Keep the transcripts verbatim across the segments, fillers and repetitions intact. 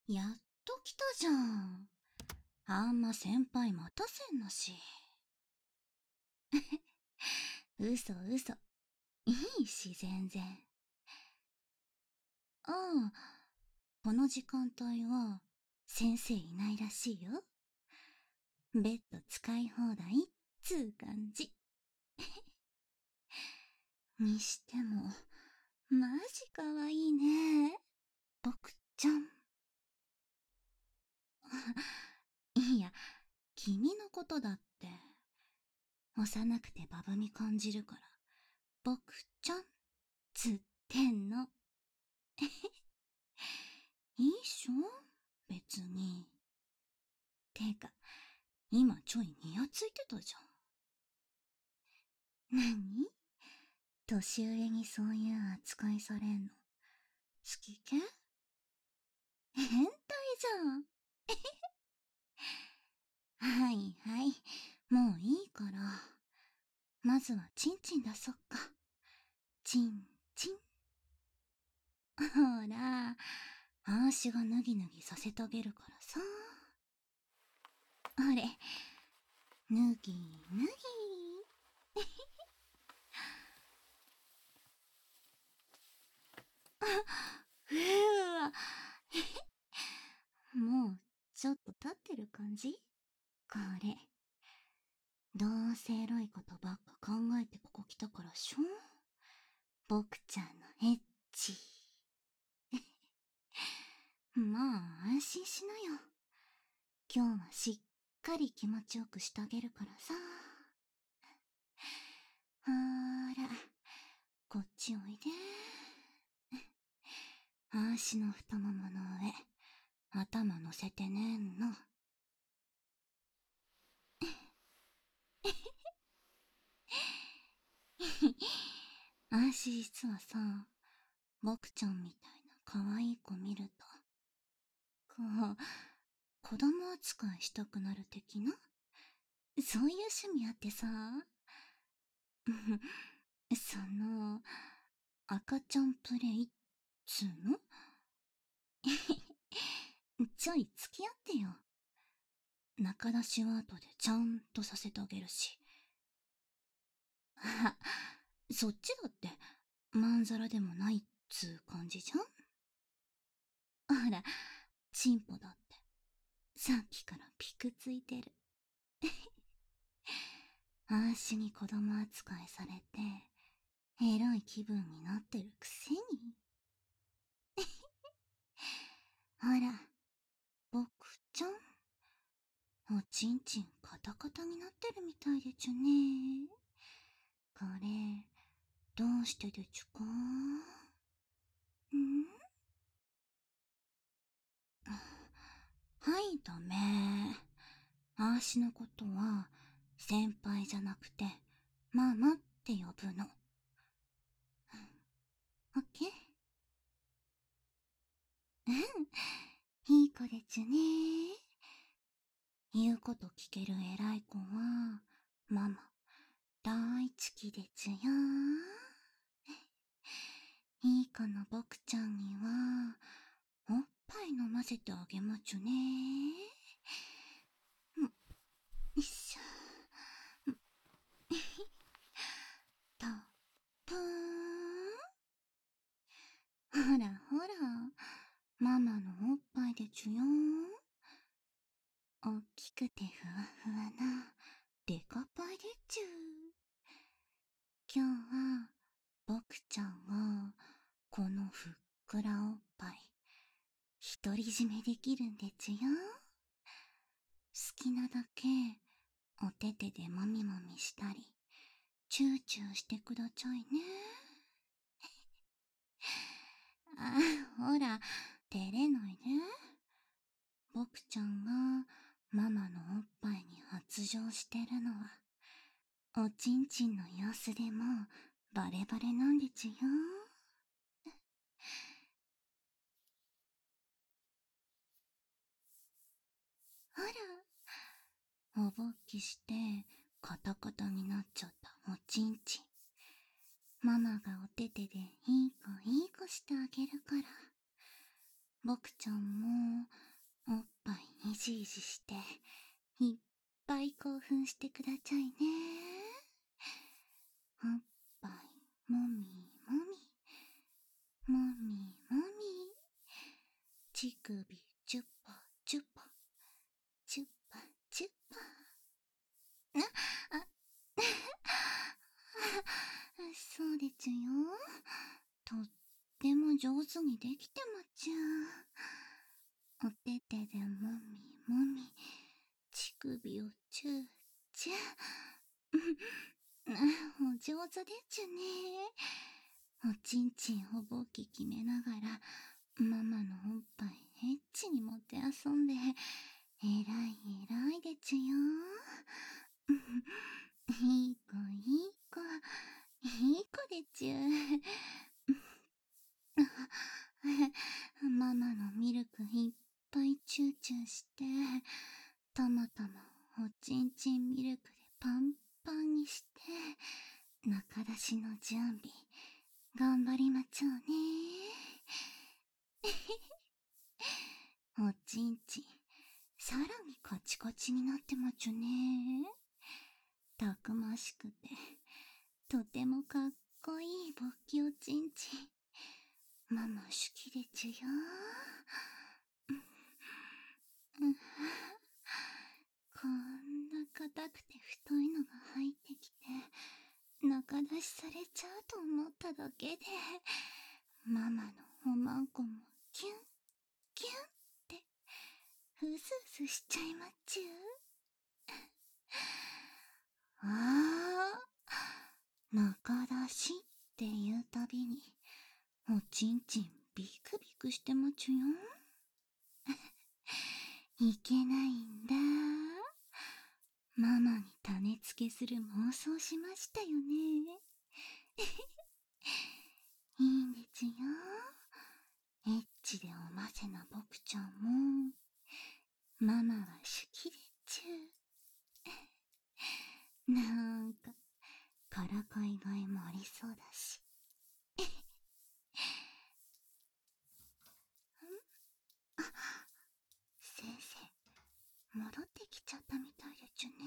やっと来たじゃん。あんま先輩待たせんなし。嘘嘘。いいし、全然。ああ、この時間帯は先生いないらしいよ。ベッド使い放題っつう感じ。にしても、マジかわいいね。僕ちゃん。いや、君のことだって。幼くてバブみ感じるから、僕ちゃんつってんの。いいっしょ別に。てか、今ちょいニヤついてたじゃん。なに？年上にそういう扱いされんの好きけ？変態じゃん。はいはい、もういいから。まずはチンチン出そっか。チンチン。ほら、あーしが脱ぎ脱ぎさせてあげるからさ。あれ、脱ぎ脱ぎ。ふうわ。もうちょっと立ってる感じ？これどうせエロいことばっか考えてここ来たからしょ。僕ちゃんのエッチ。まあ安心しなよ。今日はしっかり気持ちよくしてあげるからさ。ほーら、こっちおいで。足の太ももの上、頭乗せてねんの。足実はさ、僕ちゃんみたいな可愛い子見ると、こう、子供扱いしたくなる的な、そういう趣味あってさ。その、赤ちゃんプレイっつうの？ちょい付き合ってよ。中出しは後でちゃんとさせてあげるし。あ、そっちだってまんざらでもないっつう感じじゃん。ほら、チンポだってさっきからピクついてる。あーしに子供扱いされてエロい気分になってるくせに。ほら、僕ちゃん、おちんちんカタカタになってるみたいでちゅね。これどうしてでちゅか？ん？はい、ダメ。あーしのことは先輩じゃなくてママって呼ぶの。オッケー？うん、いい子でちゅね。言うこと聞ける偉い子はママ大好きでちゅよ。いい子の僕ちゃんにはおっぱい飲ませてあげまちゅね。よいしょ。とぷーん。ほらほら、ママのおっぱいでちゅよ。おっきくてふわふわなデカパイでちゅ。今日は僕ちゃんがこのふっくらおっぱい独り占めできるんでちゅよ。好きなだけおててでもみもみしたりチューチューしてくだちゃいね。あ、ほら、照れないで。僕ちゃんがママのおっぱいに発情してるのはおちんちんの様子でもうバレバレなんでちゅよ。ほら、おぼっきしてカタカタになっちゃったおちんちん。ママがおててでいい子いい子してあげるから。僕ちゃんもじいじして、いっぱい興奮してくだちゃいね。おっぱい、もみもみ、もみもみ、乳首、チュッパチュッパ、チュッパチュッパ。あ、あ、そうでちゅよ。とっても上手にできてまちゅ。おててでもみもみ、乳首をチューチュー。お上手でちゅね。おちんちんほぼき決めながら、ママのおっぱいエッチに持って遊んで、えらいえらいでちゅよ。いい子いい子、いい子でちゅ。ママのミルクいっぱいチューチューして、たまたまおちんちんミルクでパンパンにして、中出しの準備、頑張りまちょうね。おちんちん、さらにカチカチになってまちゅね。たくましくて、とてもかっこいい勃起おちんちん。ママ好きでちゅよ。こんな硬くて太いのが入ってきて、中出しされちゃうと思っただけで、ママのおまんこもキュン、キュンって、うすうすしちゃいまっちゅう。あー、中出しって言うたびに、おちんちんビクビクしてまちゅよ。いけないんだ。ママに種付けする妄想しましたよね。いいんでちゅよ。エッチでおませな僕ちゃんも、ママは好きでちゅ。なんか、からかいがいもありそうだし。あ、先生、戻ってきちゃったみたいでちゅね。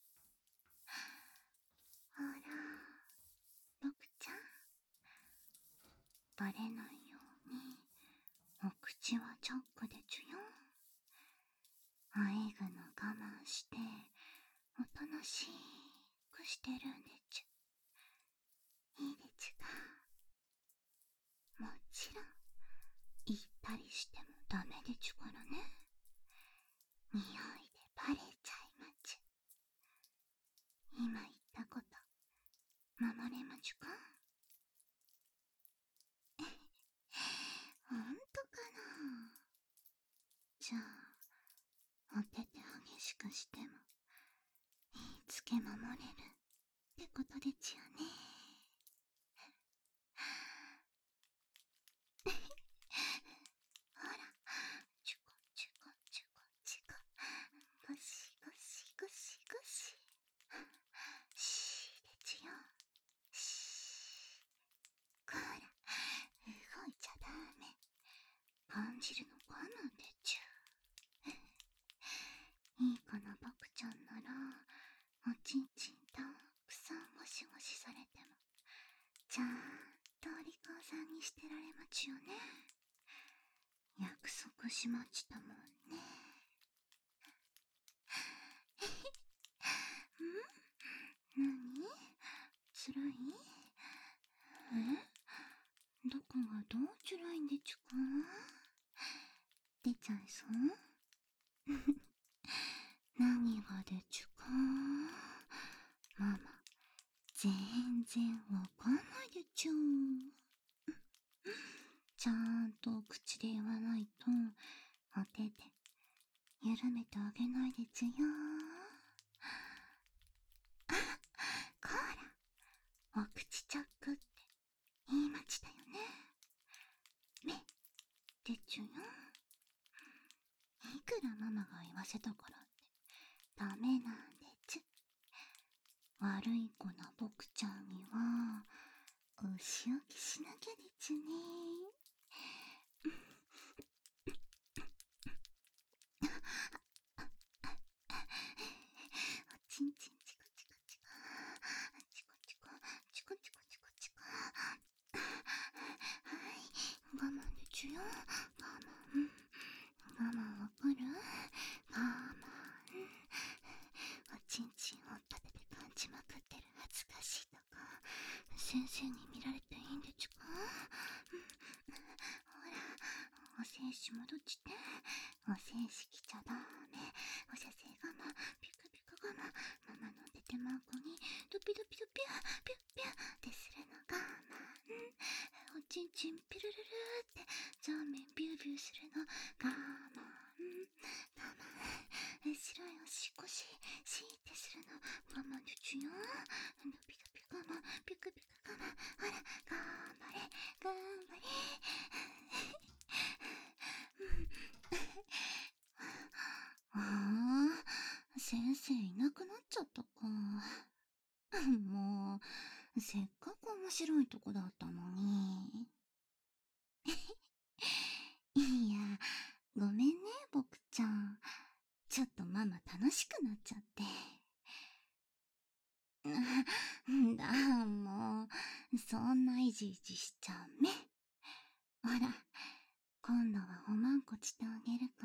あら、僕ちゃん、バレないように、お口はチャックでちゅよ。あえぐの我慢して、おとなしくしてるんでちゅ。いいでちゅか。もちろん、言ったりしてもダメでちゅからね。匂いでバレちゃいまちゅ。今言ったこと、守れまちゅか。ほんとかな。じゃあ、おてて激しくしても、言いつけ守れるってことでちゅよね。ほら、チュコチュコチュコチュコ、ゴシゴシゴシゴシ。シーでちゅよ。シー。こら、動いちゃダメ。感じるの我慢でちゅ。いい子な僕ちゃんなら、おちんちんたくさんゴシゴシされても、ちゃんとお利口さんにしてられまちゅよね。約束しまちたもんね。ん？なに？つらい？え？どこがどうつらいんでちゅか？出ちゃいそう？何がでちゅか？ママ、全然わかんないでちゅ。ちゃんと口で言わないと、おてて、緩めてあげないでちゅよ。あ、こら、お口チャックって言いまちだよね。め、でちゅよ。いくらママが言わせたからって、ダメなんでちゅ。悪い子な僕ちゃんには、お仕置きしなきゃでちゅね。 我慢。我慢わかる？我慢。おちんちんを立てて感じまくってる恥ずかしいとか先生に見られていいんでちゅか？ほら、お精子戻っちて。お精子来ちゃダメ。お射精我慢。ピュカピュカ我慢。ママの出てまんこにドピドピドピュピュピュってするの我慢。おちんちんピュルルルって上面ビュービューするの我慢。我慢。白いおしっこしシーってするの我慢でちゅよ。ドピドピ我慢。ピュカピュカ我慢。ほら、頑張れ頑張れ。ああ、先生いなくなっちゃったか。もう、せっかく面白いとこだったのに。いや、ごめんね、僕ちゃん。ちょっとママ楽しくなっちゃって。だ、もう、そんないじいじしちゃめ。ほら、今度はおまんこしてあげるから、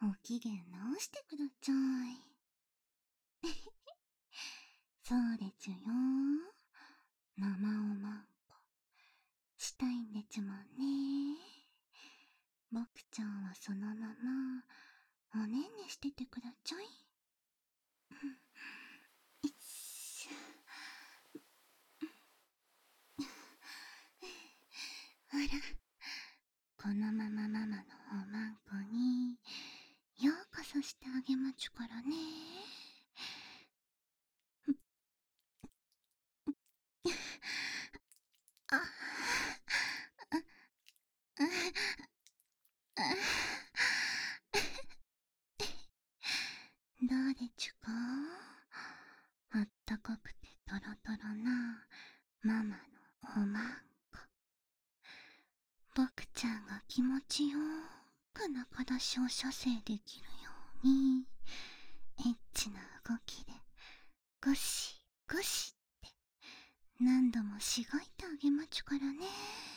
お機嫌直してくだちゃい。そうでちゅよ。生おまんこ、したいんでちゅもんね。僕ちゃんはそのまま、おねんねしててくだちゃい。いっしょ。ほら、このままママのおまんこにようこそしてあげまちゅからね。ああどうでちゅか？あったかくてトロトロなママのおまんこ。僕ちゃんが気持ちよく中出しを射精できるようにエッチな動きでゴシゴシって何度もしごいてあげまちゅからね。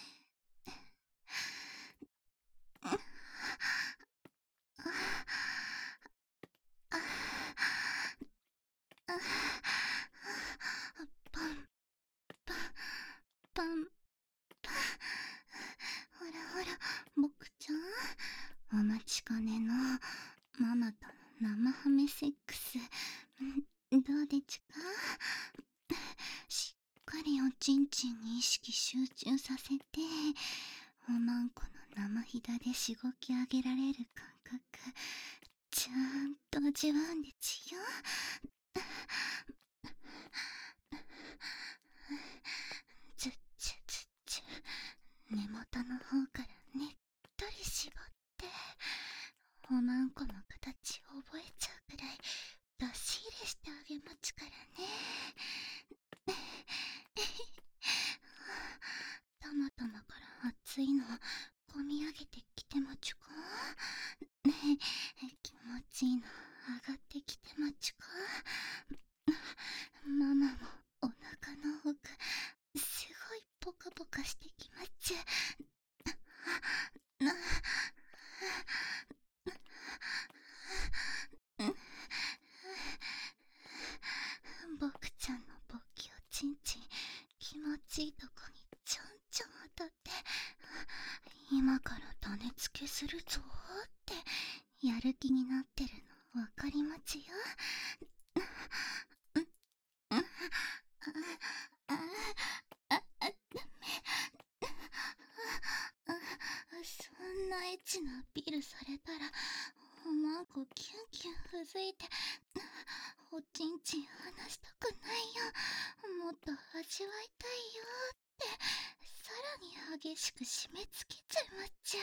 パンパンパンパン。ほらほら、僕ちゃん、お待ちかねのママとの生ハメセックス、どうでちゅか？しっかりおちんちんに意識集中させて、おまんこの生ひだでしごき上げられる感覚、ちゃんと味わうんでちゅよ。ずっちゅずっちゅ、根元の方からねっとり絞って、おまんこの形を覚えちゃうくらい出し入れしてあげまちゅからね。たまたまから熱いのこみ上げてきてまちゅか？ねえ、気持ちいいの上がってきてまちゅか？ママもお腹の奥すごいポカポカしてきまちゅ。な僕ちゃんの勃起おちんちん気持ちいいとこにちょんちょん当たって、今から種付けするぞーってやる気になってるのわかりまちよ。そんなエッチなアピールされたらおまんこキュンキュンふづいておちんちん離したくないよ、もっと味わいたいよってさらに激しく締め付けちゃいまっちゃ。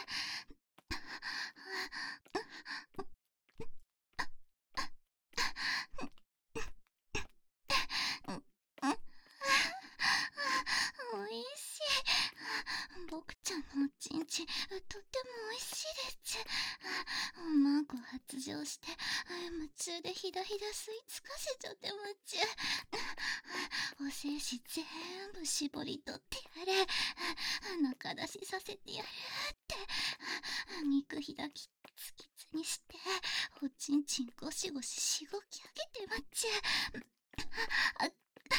おいしい。僕ちゃんのおちんちんとってもおいしいです。おまんこ発情して夢中でひだひだ吸いつかせちゃってむっちゃ。お精子全部絞り取ってやれ、中出しさせてやる。 肉ひだきツキツにしておちんちんゴシゴシしごき上げてまっちゃ。あ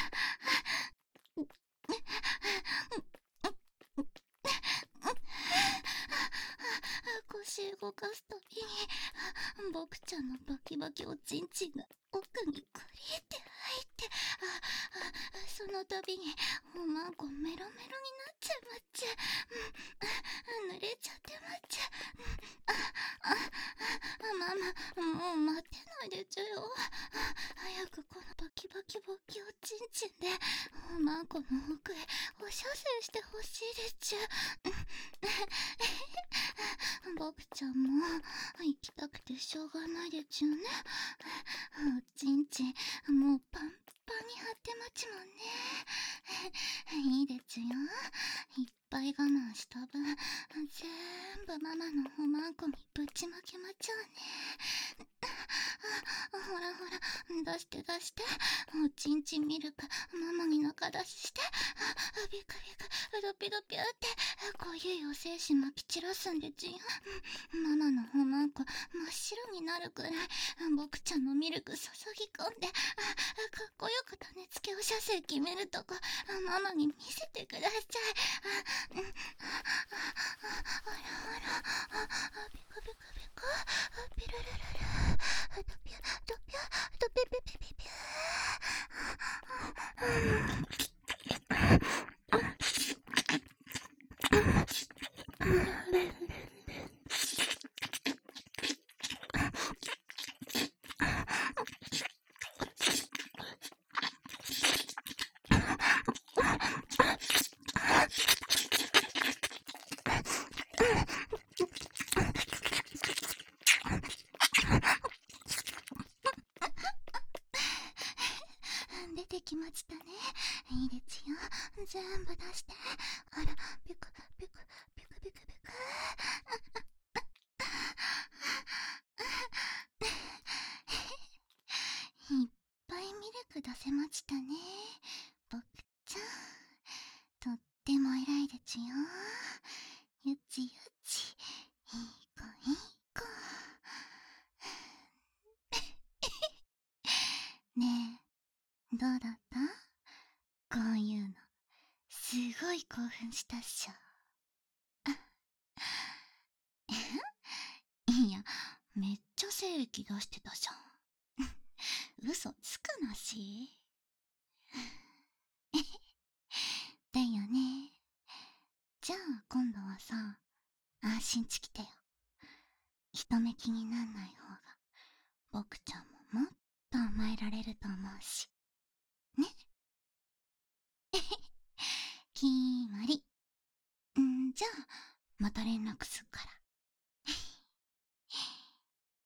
腰動かすときに僕ちゃんのバキバキおちんちんが奥にクリって入って、ああその度におまんこメロメロになっちゃいまっちゃ。うん、濡れちゃってまっちゃ。あああママもう待ってないでちゅよ。早くこのバキバキバキおちんちんでおまんこの奥へお射精してほしいでちゅ。僕ちゃんも行きたくてしょうがないでちゅね。おちんちんもうパンパンに張ってまちもんね。いいでちゅよ。いっぱい我慢した分ぜんぶママのおまんこにぶちまけまちゃうね。ほらほら出して出して。おちんちんミルクママに中出しして、ビクビクドピドピってこういうお精子まき散らすんでちゅよ。ママのおまんこ真っ白になるくらい僕ちゃんのミルク注ぎ込んで、かっこよく種付けお射精決めるとこママに見せてください。あらあらビクビクビクピルルルルドピュドピュドピピピピピ出てきましたね。いいですよ。全部出して。あら、ピクピクピクピクピク。いっぱいミルク出せましたね。僕ちゃん、とっても偉いでちゅよ。ゆちゆち、いい子いい子。ねえ、どうだった？こういうのすごい興奮したっしょ。いや、めっちゃ精液出してたじゃん。嘘つくなし。だよね。じゃあ今度はさ、安心ちきてよ。人目気になんない方が僕ちゃんももっと甘えられると思うしね。決まり。んじゃあまた連絡すっから。